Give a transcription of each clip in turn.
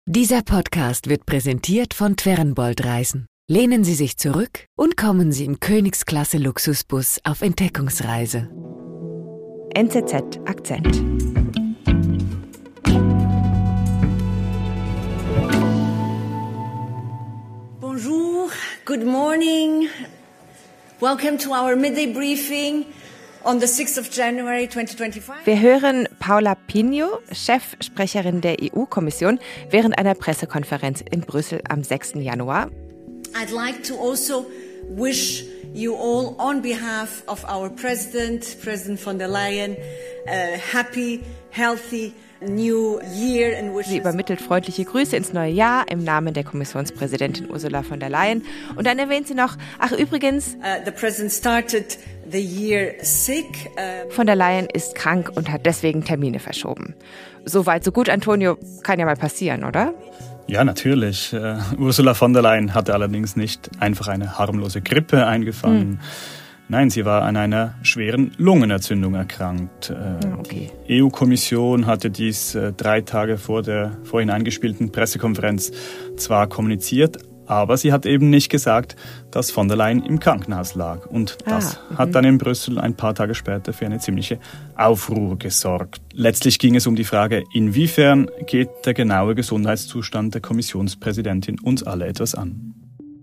Dieser Podcast wird präsentiert von Tverenbold Reisen. Lehnen Sie sich zurück und kommen Sie im Königsklasse Luxusbus auf Entdeckungsreise. NZZ Akzent. Bonjour, good morning. Welcome to our midday briefing on the 6th of January 2025. Wir hören Paula Pinho, Chefsprecherin der EU-Kommission, während einer Pressekonferenz in Brüssel am 6. Januar. I'd like to also wish you all on behalf of our President von der Leyen, a happy, healthy New Year and wishes. Sie übermittelt freundliche Grüße ins neue Jahr im Namen der Kommissionspräsidentin Ursula von der Leyen. Und dann erwähnt sie noch, übrigens, the President started the year sick. Von der Leyen ist krank und hat deswegen Termine verschoben. So weit, so gut, Antonio, kann ja mal passieren, oder? Ja, natürlich. Ursula von der Leyen hatte allerdings nicht einfach eine harmlose Grippe eingefangen. Nein, sie war an einer schweren Lungenentzündung erkrankt. Okay. Die EU-Kommission hatte dies 3 Tage vor der vorhin eingespielten Pressekonferenz zwar kommuniziert, aber sie hat eben nicht gesagt, dass von der Leyen im Krankenhaus lag. Und das hat dann in Brüssel ein paar Tage später für eine ziemliche Aufruhr gesorgt. Letztlich ging es um die Frage, inwiefern geht der genaue Gesundheitszustand der Kommissionspräsidentin uns alle etwas an.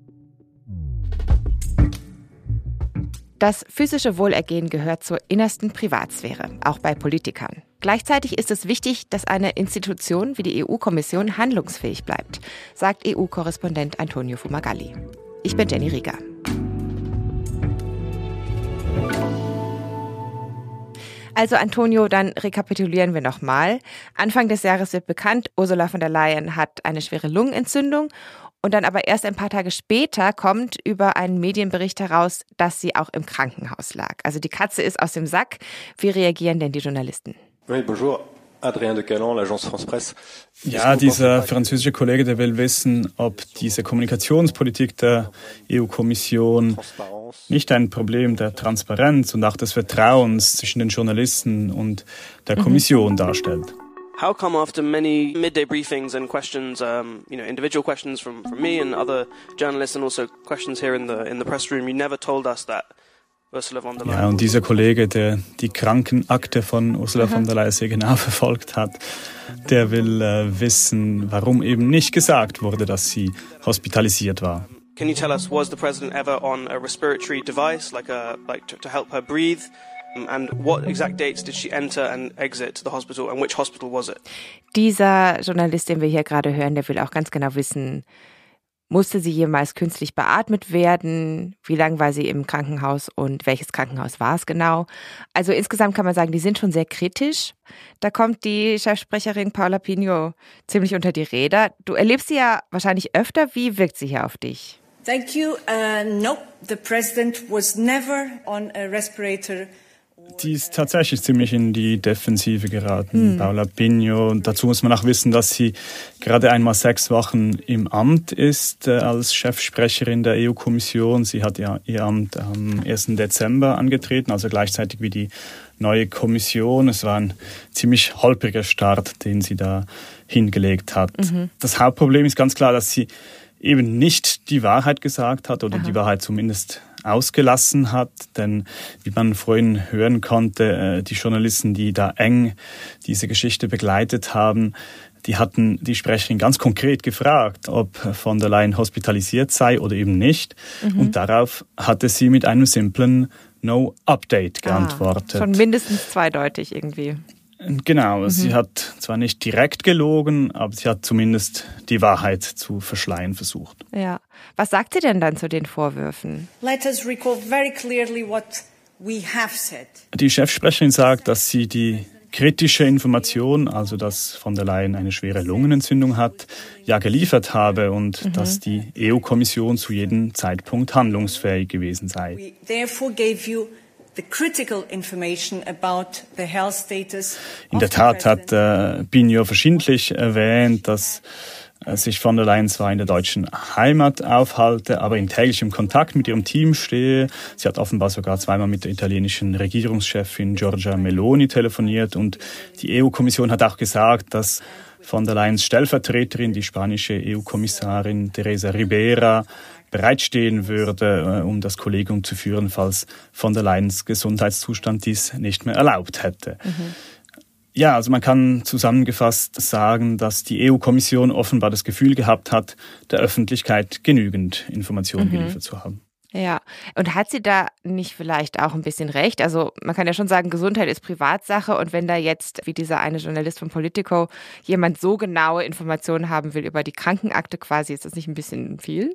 Das physische Wohlergehen gehört zur innersten Privatsphäre, auch bei Politikern. Gleichzeitig ist es wichtig, dass eine Institution wie die EU-Kommission handlungsfähig bleibt, sagt EU-Korrespondent Antonio Fumagalli. Ich bin Jenny Rieger. Also Antonio, dann rekapitulieren wir nochmal. Anfang des Jahres wird bekannt, Ursula von der Leyen hat eine schwere Lungenentzündung. Und dann aber erst ein paar Tage später kommt über einen Medienbericht heraus, dass sie auch im Krankenhaus lag. Also die Katze ist aus dem Sack. Wie reagieren denn die Journalisten? Oui, bonjour. Adrien de Calan, l'Agence France Presse. Ja, dieser französische Kollege, der will wissen, ob diese Kommunikationspolitik der EU-Kommission nicht ein Problem der Transparenz und auch des Vertrauens zwischen den Journalisten und der Kommission darstellt. How come after many midday briefings and questions, individual questions from me and other journalists and also questions here in the press room, you never told us that Ursula von der Leyen... Ja, und dieser Kollege, der die Krankenakte von Ursula von der Leyen sehr genau verfolgt hat, der will wissen, warum eben nicht gesagt wurde, dass sie hospitalisiert war. Can you tell us, was the president ever on a respiratory device, to help her breathe? And what exact dates did she enter and exit the hospital and which hospital was it? Dieser Journalist, den wir hier gerade hören, der will auch ganz genau wissen, musste sie jemals künstlich beatmet werden? Wie lange war sie im Krankenhaus und welches Krankenhaus war es genau? Also insgesamt kann man sagen, die sind schon sehr kritisch. Da kommt die Chefsprecherin Paula Pinho ziemlich unter die Räder. Du erlebst sie ja wahrscheinlich öfter. Wie wirkt sie hier auf dich? Thank you. No, the president was never on a respirator. Die ist tatsächlich ziemlich in die Defensive geraten, Paula Pinho. Und dazu muss man auch wissen, dass sie gerade einmal 6 Wochen im Amt ist als Chefsprecherin der EU-Kommission. Sie hat ja ihr Amt am 1. Dezember angetreten, also gleichzeitig wie die neue Kommission. Es war ein ziemlich holpriger Start, den sie da hingelegt hat. Das Hauptproblem ist ganz klar, dass sie eben nicht die Wahrheit gesagt hat oder die Wahrheit zumindest ausgelassen hat, denn wie man vorhin hören konnte, die Journalisten, die da eng diese Geschichte begleitet haben, die hatten die Sprecherin ganz konkret gefragt, ob von der Leyen hospitalisiert sei oder eben nicht. Und darauf hatte sie mit einem simplen No Update geantwortet. Schon mindestens zweideutig irgendwie. Genau, sie hat zwar nicht direkt gelogen, aber sie hat zumindest die Wahrheit zu verschleiern versucht. Ja. Was sagt sie denn dann zu den Vorwürfen? Let us recall very clearly what we have said. Die Chefsprecherin sagt, dass sie die kritische Information, also dass von der Leyen eine schwere Lungenentzündung hat, ja geliefert habe und dass die EU-Kommission zu jedem Zeitpunkt handlungsfähig gewesen sei. We therefore gave you the critical information about the health status. In der Tat hat Pinho verschiedentlich erwähnt, dass sich von der Leyen zwar in der deutschen Heimat aufhalte, aber in täglichem Kontakt mit ihrem Team stehe. Sie hat offenbar sogar zweimal mit der italienischen Regierungschefin Giorgia Meloni telefoniert und die EU-Kommission hat auch gesagt, dass von der Leyens Stellvertreterin, die spanische EU-Kommissarin Teresa Ribera, bereitstehen würde, um das Kollegium zu führen, falls von der Leyens Gesundheitszustand dies nicht mehr erlaubt hätte. Ja, also man kann zusammengefasst sagen, dass die EU-Kommission offenbar das Gefühl gehabt hat, der Öffentlichkeit genügend Informationen geliefert zu haben. Ja, und hat sie da nicht vielleicht auch ein bisschen recht? Also man kann ja schon sagen, Gesundheit ist Privatsache und wenn da jetzt, wie dieser eine Journalist von Politico, jemand so genaue Informationen haben will über die Krankenakte quasi, ist das nicht ein bisschen viel?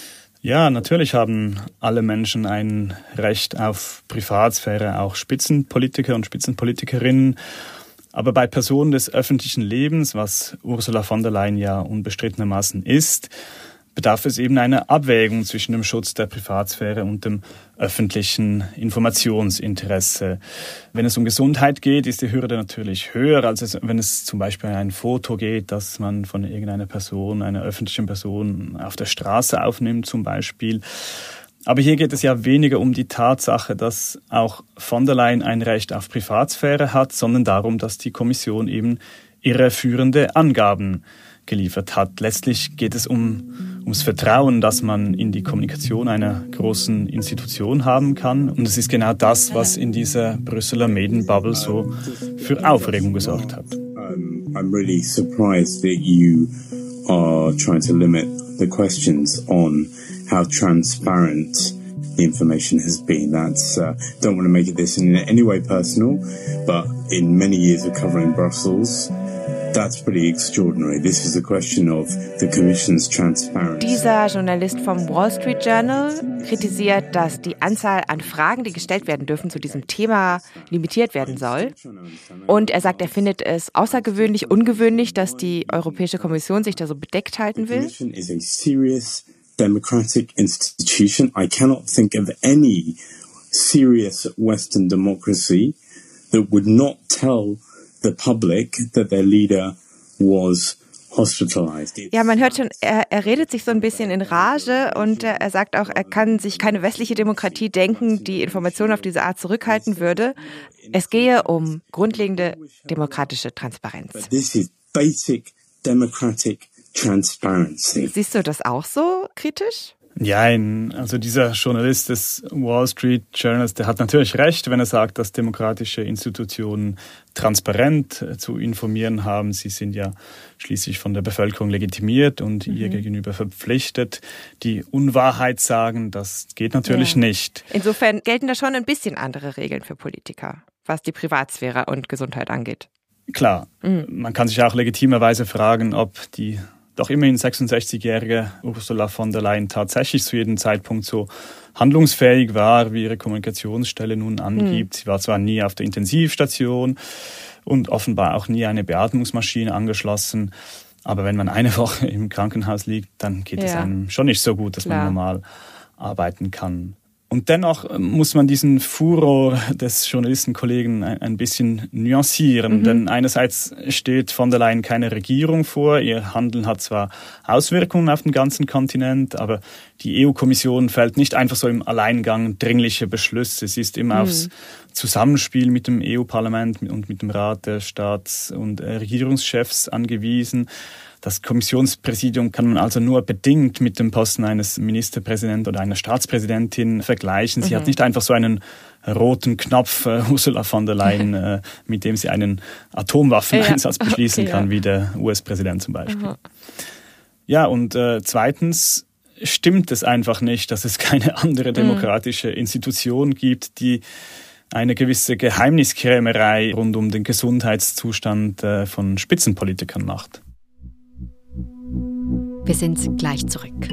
Ja, natürlich haben alle Menschen ein Recht auf Privatsphäre, auch Spitzenpolitiker und Spitzenpolitikerinnen. Aber bei Personen des öffentlichen Lebens, was Ursula von der Leyen ja unbestrittenermaßen ist, bedarf es eben einer Abwägung zwischen dem Schutz der Privatsphäre und dem öffentlichen Informationsinteresse. Wenn es um Gesundheit geht, ist die Hürde natürlich höher, als wenn es zum Beispiel ein Foto geht, das man von irgendeiner Person, einer öffentlichen Person auf der Straße aufnimmt zum Beispiel. Aber hier geht es ja weniger um die Tatsache, dass auch von der Leyen ein Recht auf Privatsphäre hat, sondern darum, dass die Kommission eben irreführende Angaben geliefert hat. Letztlich geht es ums Vertrauen, das man in die Kommunikation einer großen Institution haben kann. Und es ist genau das, was in dieser Brüsseler Medienbubble so für Aufregung gesorgt hat. I'm really surprised that you are trying to limit the questions on how transparent the information has been. That's don't want to make this in any way personal, but in many years of covering Brussels, that's pretty extraordinary. This is a question of the Commission's transparency. Dieser Journalist vom Wall Street Journal kritisiert, dass die Anzahl an Fragen, die gestellt werden dürfen, zu diesem Thema limitiert werden soll. Und er sagt, er findet es außergewöhnlich, ungewöhnlich, dass die Europäische Kommission sich da so bedeckt halten will. The Commission is a serious democratic institution. I cannot think of any serious Western democracy that would not tell the public that their leader was hospitalized. Ja, man hört schon, er redet sich so ein bisschen in Rage und er sagt auch, er kann sich keine westliche Demokratie denken, die Informationen auf diese Art zurückhalten würde. Es gehe um grundlegende demokratische Transparenz. But this is basic democratic transparency. Siehst du das auch so kritisch? Ja, also dieser Journalist des Wall Street Journals, der hat natürlich recht, wenn er sagt, dass demokratische Institutionen transparent zu informieren haben. Sie sind ja schließlich von der Bevölkerung legitimiert und ihr gegenüber verpflichtet. Die Unwahrheit sagen, das geht natürlich nicht. Insofern gelten da schon ein bisschen andere Regeln für Politiker, was die Privatsphäre und Gesundheit angeht. Klar, man kann sich auch legitimerweise fragen, ob die doch immerhin 66-jährige Ursula von der Leyen tatsächlich zu jedem Zeitpunkt so handlungsfähig war, wie ihre Kommunikationsstelle nun angibt. Sie war zwar nie auf der Intensivstation und offenbar auch nie eine Beatmungsmaschine angeschlossen, aber wenn man eine Woche im Krankenhaus liegt, dann geht es einem schon nicht so gut, dass man normal arbeiten kann. Und dennoch muss man diesen Furor des Journalistenkollegen ein bisschen nuancieren, denn einerseits steht von der Leyen keine Regierung vor, ihr Handeln hat zwar Auswirkungen auf den ganzen Kontinent, aber die EU-Kommission fällt nicht einfach so im Alleingang dringliche Beschlüsse. Sie ist immer aufs Zusammenspiel mit dem EU-Parlament und mit dem Rat der Staats- und Regierungschefs angewiesen. Das Kommissionspräsidium kann man also nur bedingt mit dem Posten eines Ministerpräsidenten oder einer Staatspräsidentin vergleichen. Sie hat nicht einfach so einen roten Knopf, Ursula von der Leyen, mit dem sie einen Atomwaffeneinsatz beschließen kann, wie der US-Präsident zum Beispiel. Ja, und zweitens stimmt es einfach nicht, dass es keine andere demokratische Institution gibt, die eine gewisse Geheimniskrämerei rund um den Gesundheitszustand von Spitzenpolitikern macht. Wir sind gleich zurück.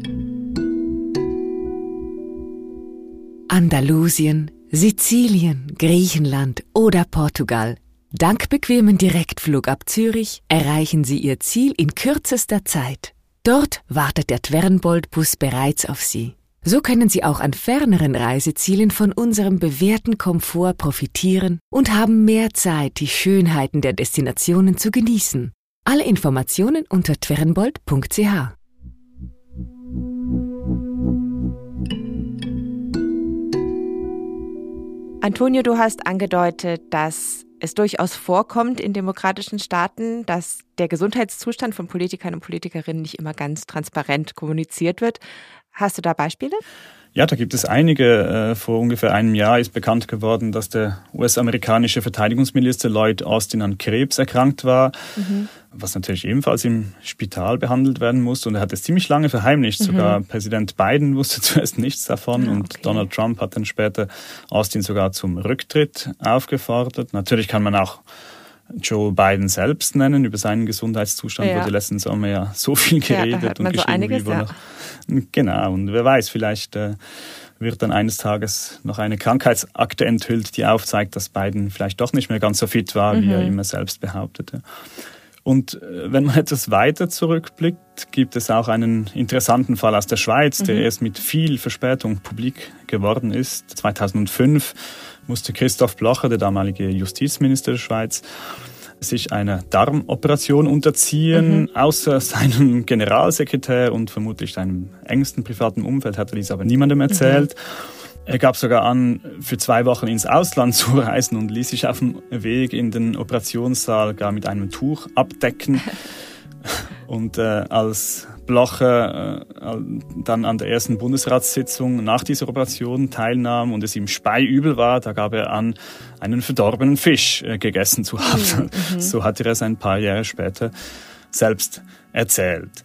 Andalusien, Sizilien, Griechenland oder Portugal. Dank bequemen Direktflug ab Zürich erreichen Sie Ihr Ziel in kürzester Zeit. Dort wartet der Twernbold-Bus bereits auf Sie. So können Sie auch an ferneren Reisezielen von unserem bewährten Komfort profitieren und haben mehr Zeit, die Schönheiten der Destinationen zu genießen. Alle Informationen unter twernbold.ch. Antonio, du hast angedeutet, dass es durchaus vorkommt in demokratischen Staaten, dass der Gesundheitszustand von Politikern und Politikerinnen nicht immer ganz transparent kommuniziert wird. Hast du da Beispiele? Ja, da gibt es einige. Vor ungefähr einem Jahr ist bekannt geworden, dass der US-amerikanische Verteidigungsminister Lloyd Austin an Krebs erkrankt war, was natürlich ebenfalls im Spital behandelt werden musste. Und er hat es ziemlich lange verheimlicht. Sogar Präsident Biden wusste zuerst nichts davon. Und Donald Trump hat dann später Austin sogar zum Rücktritt aufgefordert. Natürlich kann man auch Joe Biden selbst nennen. Über seinen Gesundheitszustand wurde letzten Sommer ja so viel geredet. Ja, da hört man und so einiges, Genau, und wer weiß, vielleicht wird dann eines Tages noch eine Krankheitsakte enthüllt, die aufzeigt, dass Biden vielleicht doch nicht mehr ganz so fit war, wie er immer selbst behauptete. Und wenn man etwas weiter zurückblickt, gibt es auch einen interessanten Fall aus der Schweiz, der erst mit viel Verspätung publik geworden ist. 2005 musste Christoph Blocher, der damalige Justizminister der Schweiz, sich einer Darmoperation unterziehen. Außer seinem Generalsekretär und vermutlich seinem engsten privaten Umfeld hat er dies aber niemandem erzählt. Er gab sogar an, für 2 Wochen ins Ausland zu reisen und ließ sich auf dem Weg in den Operationssaal gar mit einem Tuch abdecken. Und als Blocher dann an der ersten Bundesratssitzung nach dieser Operation teilnahm und es ihm speiübel war, da gab er an, einen verdorbenen Fisch gegessen zu haben. So hat er es ein paar Jahre später selbst erzählt.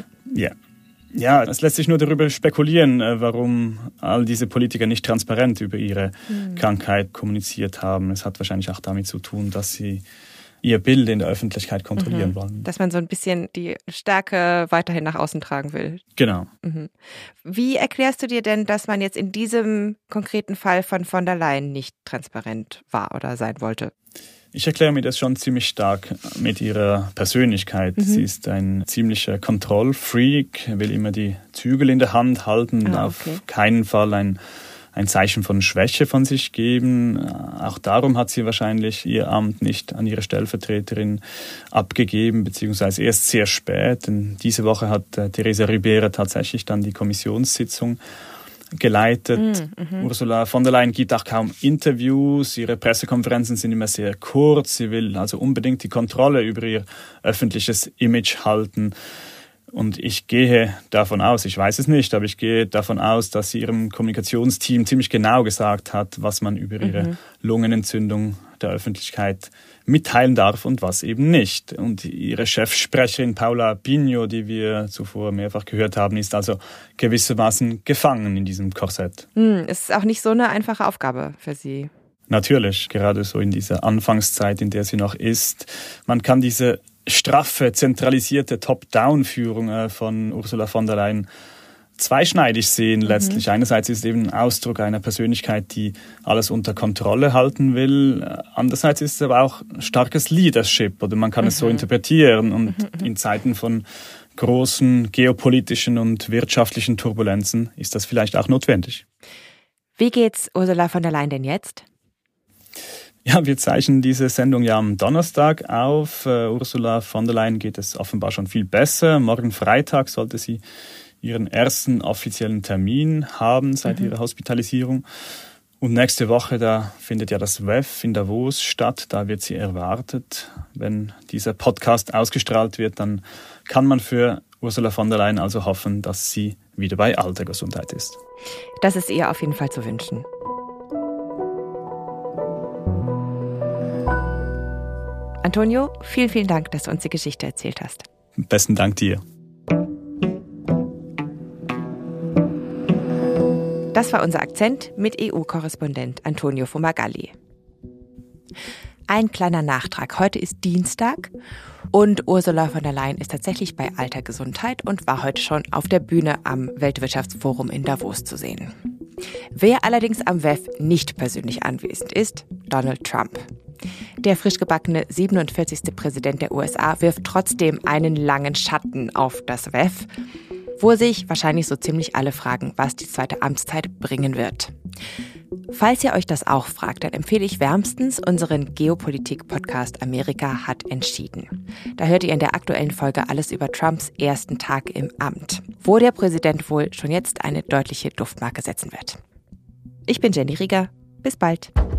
Ja, es lässt sich nur darüber spekulieren, warum all diese Politiker nicht transparent über ihre Krankheit kommuniziert haben. Es hat wahrscheinlich auch damit zu tun, dass sie ihr Bild in der Öffentlichkeit kontrollieren wollen. Dass man so ein bisschen die Stärke weiterhin nach außen tragen will. Genau. Wie erklärst du dir denn, dass man jetzt in diesem konkreten Fall von der Leyen nicht transparent war oder sein wollte? Ich erkläre mir das schon ziemlich stark mit ihrer Persönlichkeit. Sie ist ein ziemlicher Kontrollfreak, will immer die Zügel in der Hand halten, auf keinen Fall ein Zeichen von Schwäche von sich geben. Auch darum hat sie wahrscheinlich ihr Amt nicht an ihre Stellvertreterin abgegeben, beziehungsweise erst sehr spät. Denn diese Woche hat Teresa Ribera tatsächlich dann die Kommissionssitzung geleitet. Ursula von der Leyen gibt auch kaum Interviews. Ihre Pressekonferenzen sind immer sehr kurz. Sie will also unbedingt die Kontrolle über ihr öffentliches Image halten. Und ich gehe davon aus, ich weiß es nicht, aber ich gehe davon aus, dass sie ihrem Kommunikationsteam ziemlich genau gesagt hat, was man über ihre Lungenentzündung der Öffentlichkeit mitteilen darf und was eben nicht. Und ihre Chefsprecherin Paula Pinho, die wir zuvor mehrfach gehört haben, ist also gewissermaßen gefangen in diesem Korsett. Es ist auch nicht so eine einfache Aufgabe für sie. Natürlich, gerade so in dieser Anfangszeit, in der sie noch ist. Man kann diese straffe, zentralisierte Top-Down-Führung von Ursula von der Leyen zweischneidig sehen letztlich. Einerseits ist es eben ein Ausdruck einer Persönlichkeit, die alles unter Kontrolle halten will. Andererseits ist es aber auch starkes Leadership, oder man kann es so interpretieren. Und in Zeiten von großen geopolitischen und wirtschaftlichen Turbulenzen ist das vielleicht auch notwendig. Wie geht's Ursula von der Leyen denn jetzt? Ja, wir zeichnen diese Sendung ja am Donnerstag auf. Ursula von der Leyen geht es offenbar schon viel besser. Morgen Freitag sollte sie ihren ersten offiziellen Termin haben seit ihrer Hospitalisierung. Und nächste Woche, da findet ja das WEF in Davos statt. Da wird sie erwartet. Wenn dieser Podcast ausgestrahlt wird, dann kann man für Ursula von der Leyen also hoffen, dass sie wieder bei alter Gesundheit ist. Das ist ihr auf jeden Fall zu wünschen. Antonio, vielen, vielen Dank, dass du uns die Geschichte erzählt hast. Besten Dank dir. Das war unser Akzent mit EU-Korrespondent Antonio Fumagalli. Ein kleiner Nachtrag. Heute ist Dienstag und Ursula von der Leyen ist tatsächlich bei alter Gesundheit und war heute schon auf der Bühne am Weltwirtschaftsforum in Davos zu sehen. Wer allerdings am WEF nicht persönlich anwesend ist, Donald Trump. Der frisch gebackene 47. Präsident der USA wirft trotzdem einen langen Schatten auf das WEF, wo sich wahrscheinlich so ziemlich alle fragen, was die zweite Amtszeit bringen wird. Falls ihr euch das auch fragt, dann empfehle ich wärmstens unseren Geopolitik-Podcast Amerika hat entschieden. Da hört ihr in der aktuellen Folge alles über Trumps ersten Tag im Amt, wo der Präsident wohl schon jetzt eine deutliche Duftmarke setzen wird. Ich bin Jenny Rieger. Bis bald.